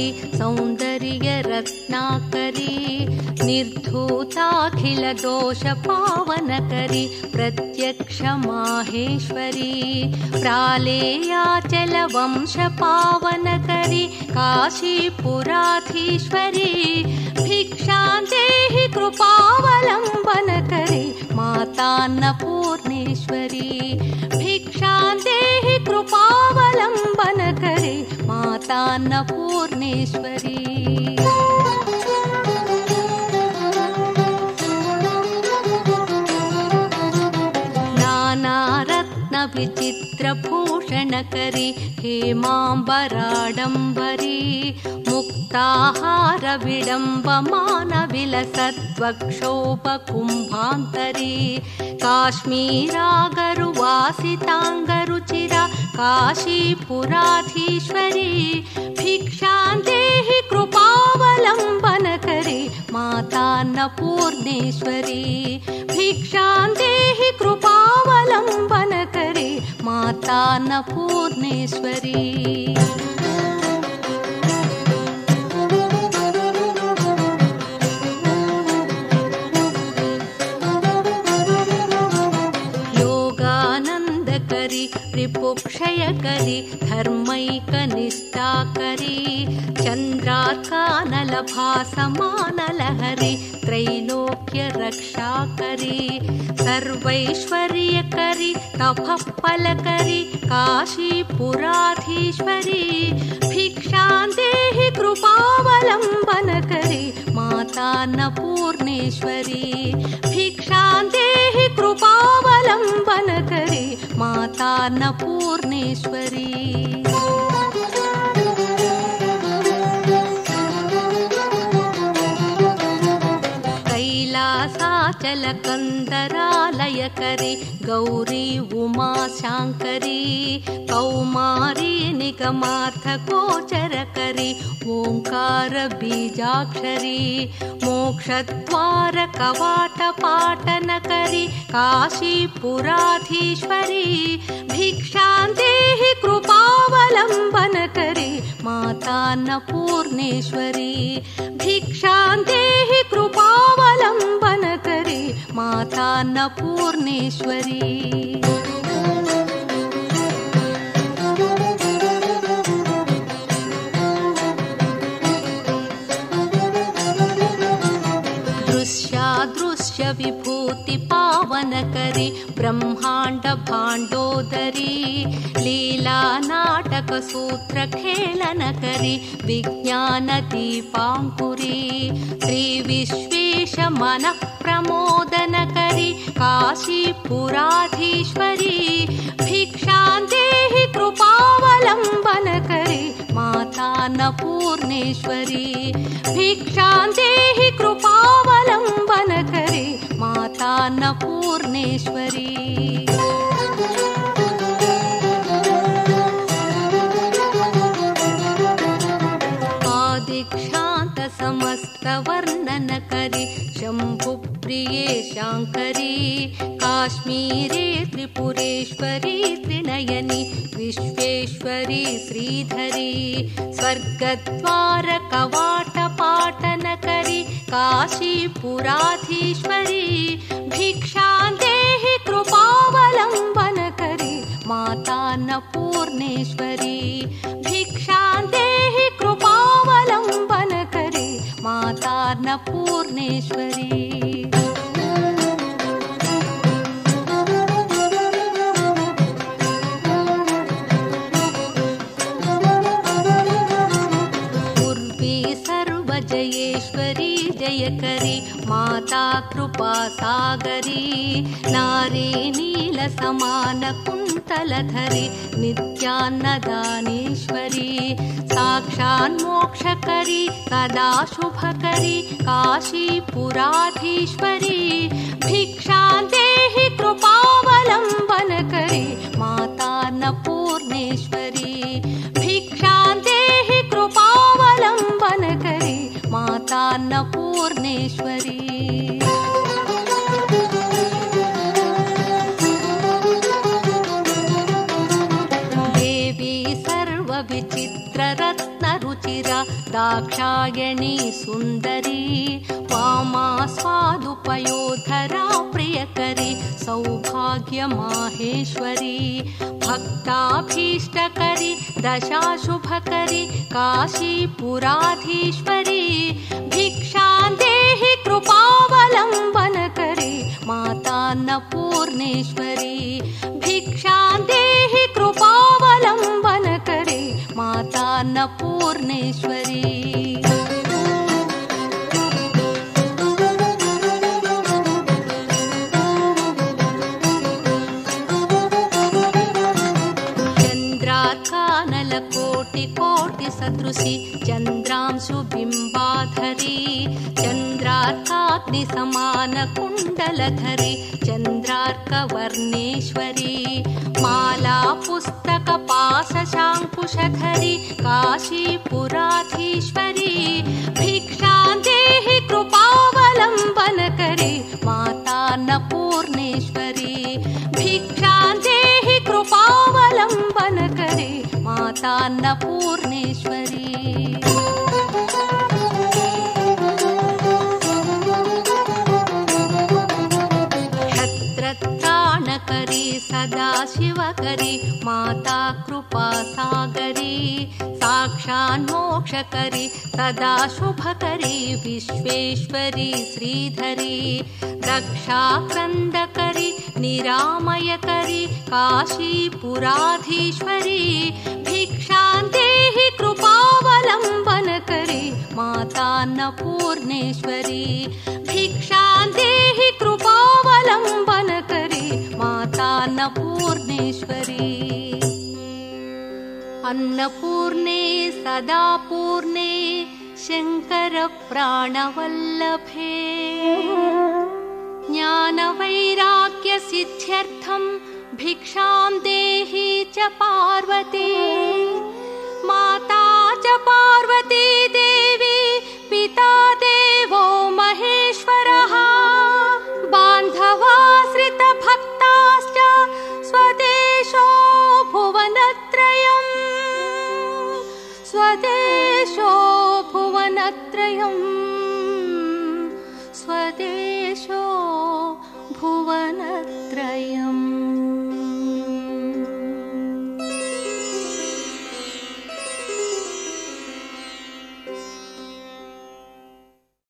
रत्नाकरी सौन्दर्यरत्नाकरी निर्धूताखिलदोषपावनकरी प्रत्यक्षमाहेश्वरी प्रालेयाचलवंशपावनकरी काशीपुराधीश्वरी भिक्षां देहि कृपावलम्बनकरी मातान्नपूर्णेश्वरी भिक्षां देहि कृपावलम्बनकरी मातान्नपूर्णेश्वरी विचित्रभूषणकरी हेमाम्बराडम्बरी मुक्ताहारविडम्बमानविलसद्वक्षोपकुम्भान्तरी काश्मीरागरुवासिताङ्गरुचिरा काशीपुराधीश्वरी भिक्षां देहि कृपावलम्बनकरी मातान्नपूर्णेश्वरी भिक्षां देहि कृपावलम्बनकरी मातान्नपूर्णेश्वरी योगानन्दकरी रिपुक्षयकरी धर्मैकनिष्ठाकरी चन्द्रार्कानलभासमानलहरी त्रैलोक्यरक्षाकरी सर्वैश्वर्यकरी तपःफलकरी काशीपुराधीश्वरी भिक्षां देहि कृपावलम्बनकरी मातान्नपूर्णेश्वरी भिक्षां देहि कृपावलम्बनकरी मातान्नपूर्णेश्वरी कैलासाचलकन्दरालयकरी गौरी उमाशाङ्करी कौमारी निगमार्थगोचरकरी ओङ्कारबीजाक्षरी मोक्षद्वारकवाटपाटनकरी काशीपुराधीश्वरी भिक्षां देहि कृपावलम्बनकरी मातान्नपूर्णेश्वरी भिक्षां देहि कृपावलम्बनकरी मातान्नपूर्णेश्वरी विभूतिपावनकरी ब्रह्माण्डभाण्डोदरी लीलानाटकसूत्रखेलनकरी विज्ञानदीपाङ्कुरी श्रीविश्वेशमनःप्रमोदनकरी काशीपुराधीश्वरी भिक्षां देहि कृपावलम्बनकरी मातान्नपूर्णेश्वरी भिक्षां देहि कृपावलम्बनकरी मातान्नपूर्णेश्वरी आदिक्षान्तसमस्तवर्णनकरी शम्भुप्रिये शाङ्करी काश्मीरे त्रिपुरेश्वरी त्रिनयनी विश्वेश्वरी श्रीधरी स्वर्गद्वारकवाटपाटनकरी काशीपुराधीश्वरी भिक्षां देहि कृपावलम्बनकरी मातान्नपूर्णेश्वरी भिक्षां देहि कृपावलम्बनकरी मातान्नपूर्णेश्वरी जयेश्वरी जयकरी माता कृपासागरी नारी नीलसमानकुन्तलधरी नित्यान्नदानेश्वरी साक्षान्मोक्षकरी सदा शुभकरी काशीपुराधीश्वरी भिक्षां देहि कृपावलम्बनकरी मातान्नपूर्णेश्वरी भिक्षां देहि कृपावलम्बनकरी मातान्नपूर्णेश्वरी देवी सर्वविचित्ररत्नरुचिरा दाक्षायणी सुन्दरी वामा स्वादुपयोधरा प्रियकरी सौभाग्यमाहेश्वरी भक्ताभीष्टकरी दशाशुभकरी काशीपुराधीश्वरी भिक्षां देहि कृपावलम्बनकरी मातान्नपूर्णेश्वरी भिक्षां देहि कृपावलम्बनकरी मातान्नपूर्णेश्वरी कोटि सदृशी चन्द्रांशु बिम्बाधरी चन्द्रार्काग्निसमान कुण्डलधरी चन्द्रार्कवर्णेश्वरी माला पुस्तक पाशशाङ्कुशधरी काशीपुराधीश्वरी भिक्षां देहि कृपावलम्बनकरी मातान्नपूर्णेश्वरी भिक्षां देहि कृपावलम्बनकरी मातान्नपूर्णेश्वरी क्षत्रत्राणकरी सदाशिवकरी माता कृपासागरी साक्षान्मोक्षकरी सदा शुभकरी विश्वेश्वरी श्रीधरी दक्षाक्रन्दकरी निरामयकरी काशीपुराधीश्वरी भिक्षां देहि कृपावलम्बनकरी मातान्नपूर्णेश्वरी भिक्षां देहि कृपावलम्बनकरी मातान्नपूर्णेश्वरी अन्नपूर्णे सदा पूर्णे शङ्करप्राणवल्लभे ज्ञानवैराग्यसिद्ध्यर्थं भिक्षां देहि च पार्वती माता च पार्वती देवी पिता देवो महेश्वरः बान्धवाश्रितभक्ताश्च स्वदेशो भुवनत्रयम्